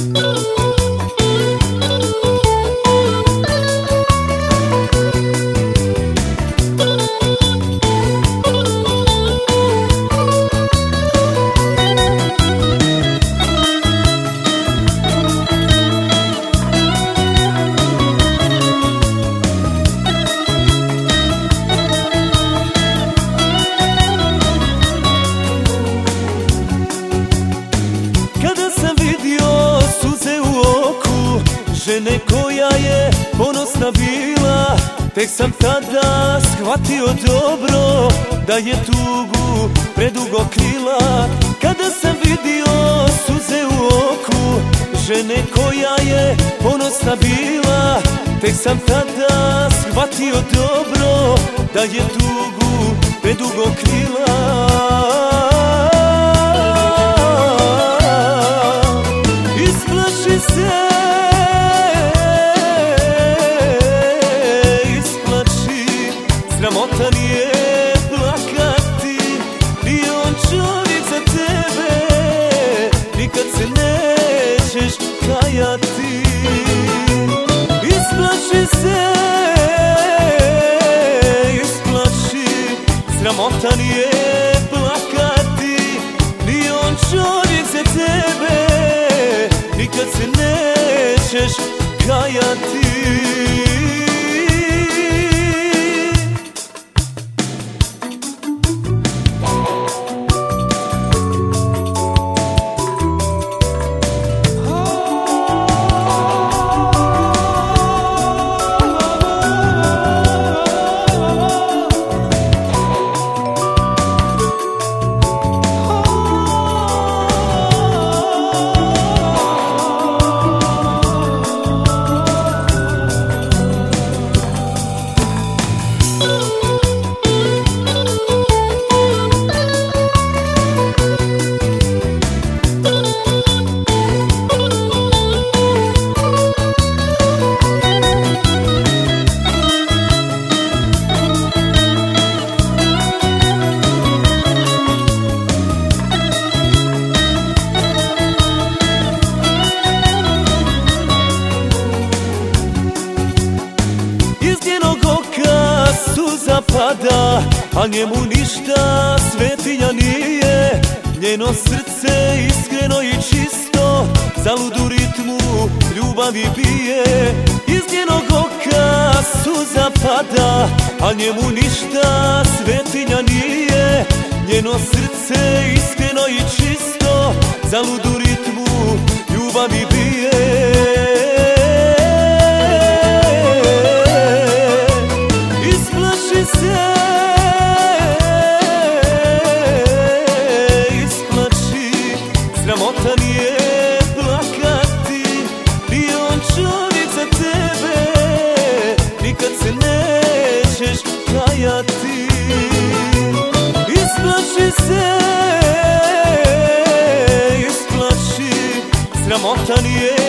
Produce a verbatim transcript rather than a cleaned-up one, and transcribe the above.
Žene koja je ponosna bila, tek sam tada shvatio dobro da je tugu predugo krila. Kada sam vidio suze u oku žene koja je ponosna bila, tek sam tada shvatio dobro da je tugu predugo krila. Isplaši se, sramotan je plakati, bio on čovjek za tebe, nikad se nećeš kajati. Isplaši se, isplaši, sramotan je plakati, bio on čovjek za tebe, nikad se nećeš kajati. Suza pada, a njemu ništa svetinja nije. Njeno srce iskreno i čisto zaludu ritmu ljubavi bije. Iz njenog oka suza pada, a njemu ništa svetinja nije. Njeno srce iskreno i čisto zaludu ritmu ljubavi bije. Sramotan je plakati, bio on čovjek za tebe, nikad se nećeš kajati. Isplaši se, isplaši, sramotan je